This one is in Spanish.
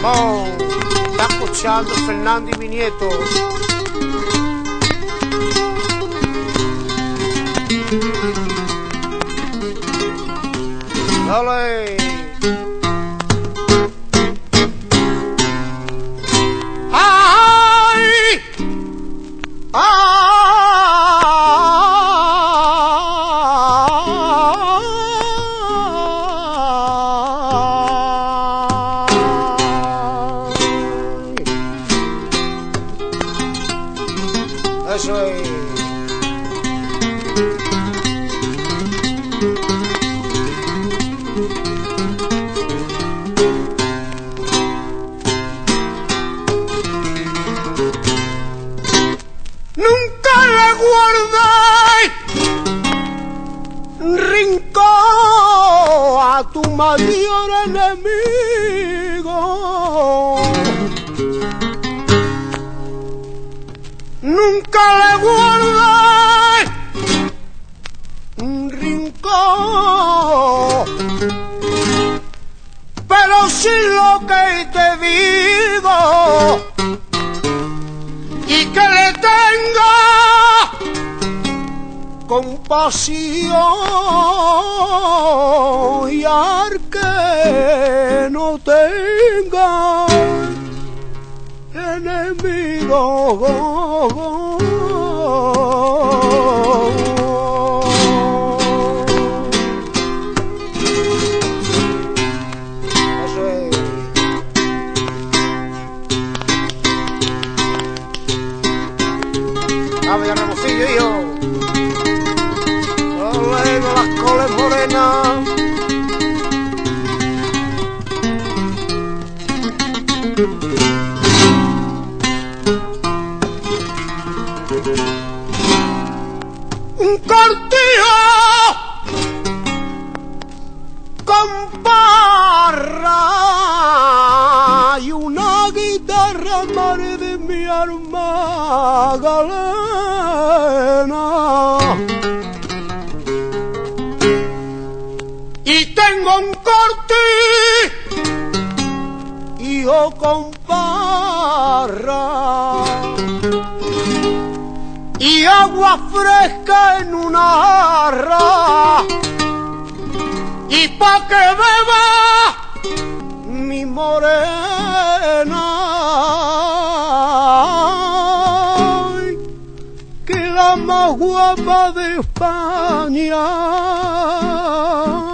Ramón, está escuchando Fernando y mi nieto. Dale. ¡Ay! ¡Ay! Eso es. Nunca le guardé rincón a tu mayor enemigo. Nunca le guardé un rincón, pero sí lo que te digo y que le tenga compasión, y al que no tenga enemigo. Vamos ya, Ramoncillo, hijo. Luego las coles morenas. Un cortijo con parra y una guitarra madre de mi alma galena, y tengo un cortijo con parra y agua fresca en una jarra, y pa' que beba mi morena, que la más guapa de España.